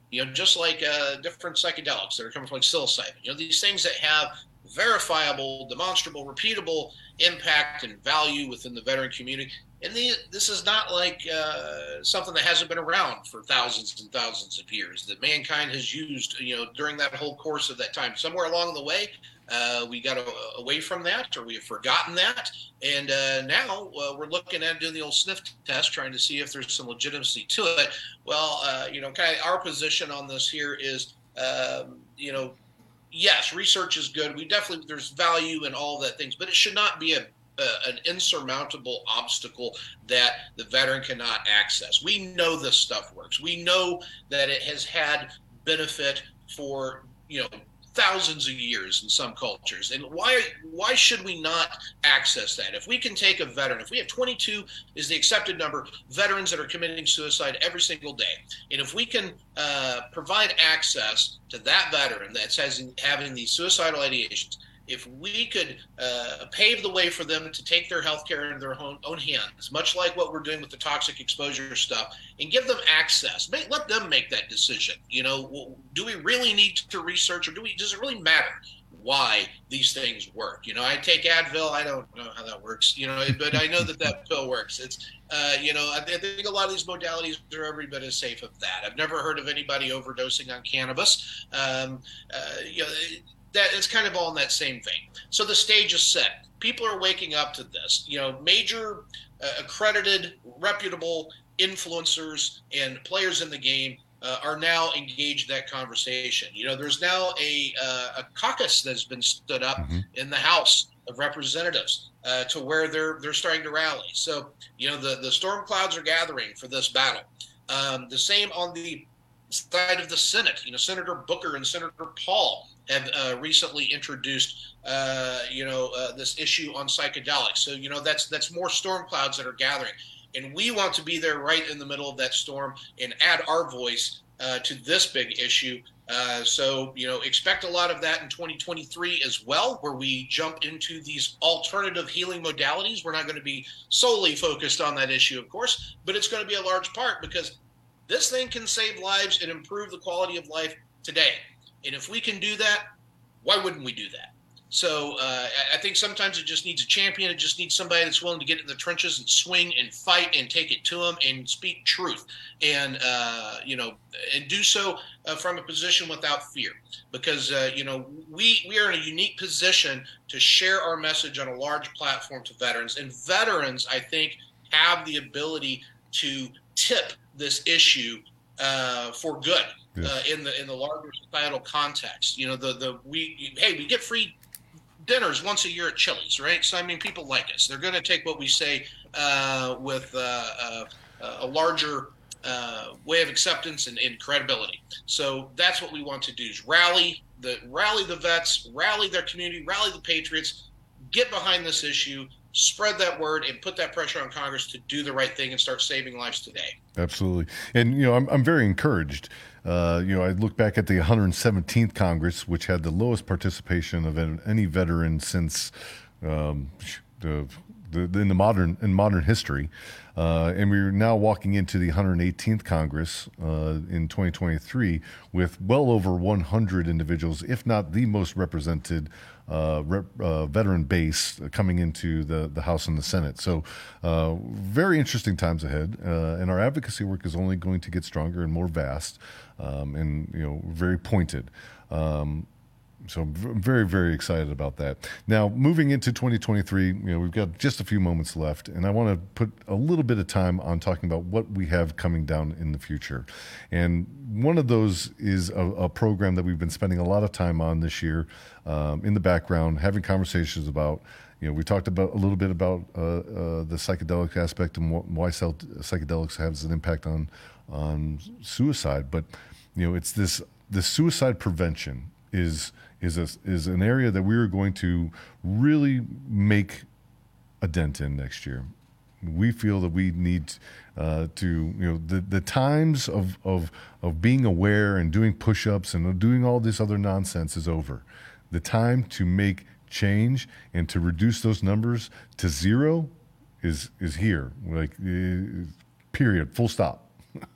You know, just like uh, different psychedelics that are coming from like psilocybin. You know, these things that have verifiable, demonstrable, repeatable impact and value within the veteran community. And the, this is not like uh, something that hasn't been around for thousands and thousands of years that mankind has used, you know, during that whole course of that time. Somewhere along the way, uh, we got a, away from that, or we have forgotten that. And uh, now uh, we're looking at doing the old sniff test, trying to see if there's some legitimacy to it. Well, uh, you know, kind of our position on this here is, um, you know, yes, research is good. We definitely, there's value in all that things, but it should not be a, a an insurmountable obstacle that the veteran cannot access. We know this stuff works. We know that it has had benefit for, you know, thousands of years in some cultures. And why why should we not access that? If we can take a veteran, if we have twenty-two is the accepted number, veterans that are committing suicide every single day, and if we can uh, provide access to that veteran that's having, having these suicidal ideations, if we could uh, pave the way for them to take their health care in their own, own hands, much like what we're doing with the toxic exposure stuff, and give them access, make, let them make that decision. You know, do we really need to research, or do we? Does it really matter why these things work? You know, I take Advil. I don't know how that works. You know, but I know that that pill works. It's, uh, you know, I think a lot of these modalities are every bit as safe as that. I've never heard of anybody overdosing on cannabis. Um, uh, you know. That it's kind of all in that same vein. So the stage is set. People are waking up to this. You know, major uh, accredited, reputable influencers and players in the game uh, are now engaged in that conversation. You know, there's now a, uh, a caucus that's been stood up mm-hmm. in the House of Representatives uh, to where they're they're starting to rally. So, you know, the, the storm clouds are gathering for this battle. Um, the same on the side of the Senate. You know, Senator Booker and Senator Paul have uh, recently introduced, uh, you know, uh, this issue on psychedelics. So, you know, that's that's more storm clouds that are gathering. And we want to be there right in the middle of that storm and add our voice uh, to this big issue. Uh, so, you know, expect a lot of that in twenty twenty-three as well, where we jump into these alternative healing modalities. We're not going to be solely focused on that issue, of course, but it's going to be a large part because this thing can save lives and improve the quality of life today. And if we can do that, why wouldn't we do that? So uh, I think sometimes it just needs a champion. It just needs somebody that's willing to get in the trenches and swing and fight and take it to them and speak truth and, uh, you know, and do so uh, from a position without fear. Because, uh, you know, we, we are in a unique position to share our message on a large platform to veterans. And veterans, I think, have the ability to tip this issue uh, for good. Yes. Uh, in the in the larger societal context, you know, the the we hey we get free dinners once a year at Chili's, right? So I mean, people like us. They're going to take what we say uh, with uh, uh, a larger uh, way of acceptance and, and credibility. So that's what we want to do: is rally the rally the vets, rally their community, rally the patriots, get behind this issue, spread that word, and put that pressure on Congress to do the right thing and start saving lives today. Absolutely. And, you know, I'm I'm very encouraged. Uh, you know, I look back at the one hundred seventeenth Congress, which had the lowest participation of any veteran since um, the, the in the modern in modern history, uh, and we're now walking into the one hundred eighteenth Congress uh, in twenty twenty-three with well over one hundred individuals, if not the most represented uh, rep, uh, veteran base coming into the, the House and the Senate. So uh, very interesting times ahead, uh, and our advocacy work is only going to get stronger and more vast, um, and you know very pointed. Um, So I'm very, very excited about that. Now, moving into twenty twenty-three, you know, we've got just a few moments left, and I want to put a little bit of time on talking about what we have coming down in the future. And one of those is a, a program that we've been spending a lot of time on this year, um, in the background, having conversations about. You know, we talked about a little bit about uh, uh, the psychedelic aspect and what, why psychedelics has an impact on on suicide. But you know, it's this this suicide prevention is. is a, is an area that we are going to really make a dent in next year. We feel that we need uh, to, you know, the, the times of, of, of being aware and doing push-ups and doing all this other nonsense is over. The time to make change and to reduce those numbers to zero is, is here. Like, uh, period, full stop.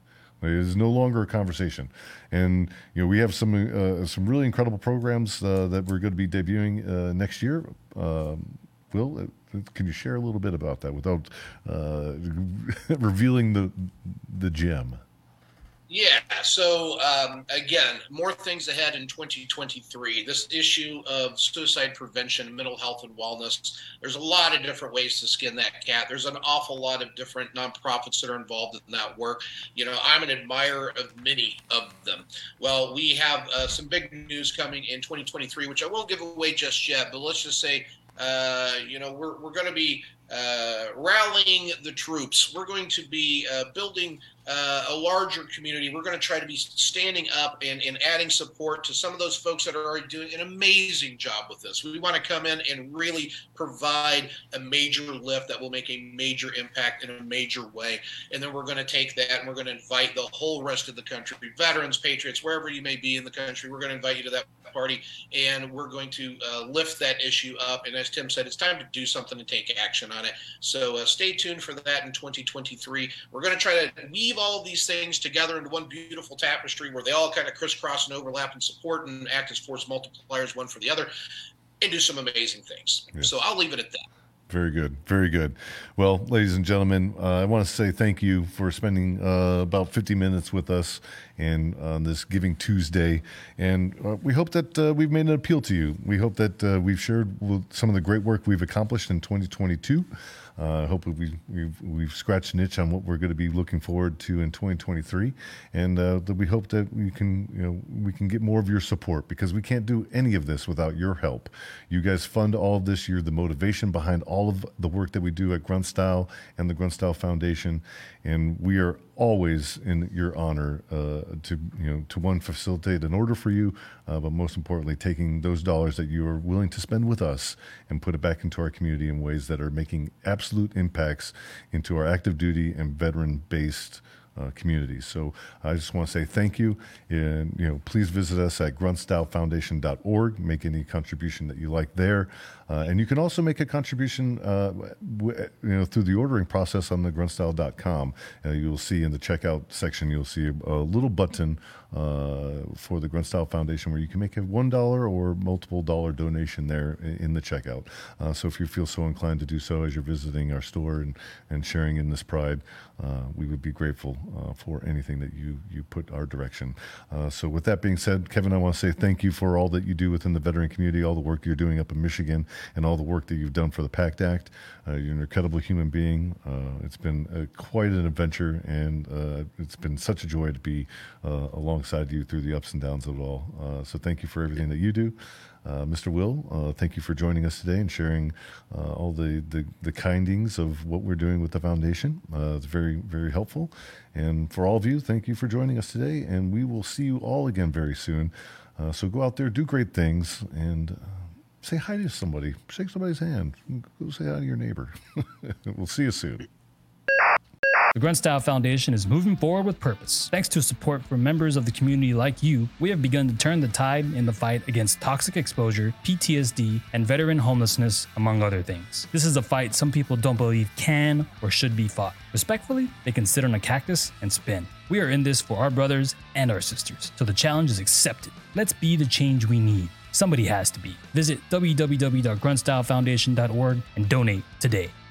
It is no longer a conversation. And you know, we have some uh, some really incredible programs uh, that we're going to be debuting uh, next year. Um, Will, can you share a little bit about that without uh, revealing the the gem? Yeah, so um, again, more things ahead in twenty twenty-three. This issue of suicide prevention, mental health, and wellness, there's a lot of different ways to skin that cat. There's an awful lot of different nonprofits that are involved in that work. You know, I'm an admirer of many of them. Well, we have uh, some big news coming in twenty twenty-three, which I won't give away just yet, but let's just say, uh, you know, we're, we're going to be uh, rallying the troops. We're going to be uh, building Uh, a larger community. We're going to try to be standing up and, and adding support to some of those folks that are already doing an amazing job with this. We want to come in and really provide a major lift that will make a major impact in a major way. And then we're going to take that and we're going to invite the whole rest of the country, veterans, patriots, wherever you may be in the country. We're going to invite you to that party, and we're going to uh, lift that issue up. And as Tim said, it's time to do something and take action on it. So uh, stay tuned for that in twenty twenty-three. We're going to try to weave all of these things together into one beautiful tapestry where they all kind of crisscross and overlap and support and act as force multipliers one for the other and do some amazing things. Yeah. So I'll leave it at that. Very good. Very good. Well, ladies and gentlemen, uh, I want to say thank you for spending uh, about fifty minutes with us and on this Giving Tuesday. And uh, we hope that uh, we've made an appeal to you. We hope that uh, we've shared some of the great work we've accomplished in twenty twenty-two. I uh, hope we, we've, we've scratched an itch on what we're going to be looking forward to in twenty twenty-three, and uh, that we hope that we can, you know, we can get more of your support, because we can't do any of this without your help. You guys fund all of this. You're the motivation behind all of the work that we do at Grunt Style and the Grunt Style Foundation, and we are always in your honor uh, to, you know, to one, facilitate an order for you, uh, but most importantly, taking those dollars that you are willing to spend with us and put it back into our community in ways that are making absolute impacts into our active duty and veteran-based Uh, communities. So I just want to say thank you, and you know, please visit us at grunt style foundation dot org. Make any contribution that you like there, uh, and you can also make a contribution uh, w- you know, through the ordering process on the grunt style dot com. Uh, you'll see in the checkout section, you'll see a, a little button uh, for the Grunt Style Foundation where you can make a one dollar or multiple dollar donation there in, in the checkout. Uh, so if you feel so inclined to do so as you're visiting our store and, and sharing in this pride, uh, we would be grateful uh, for anything that you, you put our direction. Uh, so with that being said, Kevin, I want to say thank you for all that you do within the veteran community, all the work you're doing up in Michigan, and all the work that you've done for the PACT Act. Uh, you're an incredible human being. Uh, it's been uh, quite an adventure, and uh, it's been such a joy to be uh, alongside you through the ups and downs of it all. Uh, so thank you for everything that you do. Uh, Mister Will, uh, thank you for joining us today and sharing uh, all the, the, the kindings of what we're doing with the foundation. Uh, it's very, very helpful. And for all of you, thank you for joining us today, and we will see you all again very soon. Uh, so go out there, do great things, and uh, say hi to somebody. Shake somebody's hand. Go say hi to your neighbor. We'll see you soon. The Grunt Style Foundation is moving forward with purpose. Thanks to support from members of the community like you, we have begun to turn the tide in the fight against toxic exposure, P T S D, and veteran homelessness, among other things. This is a fight some people don't believe can or should be fought. Respectfully, they can sit on a cactus and spin. We are in this for our brothers and our sisters, so the challenge is accepted. Let's be the change we need. Somebody has to be. Visit w w w dot grunt style foundation dot org and donate today.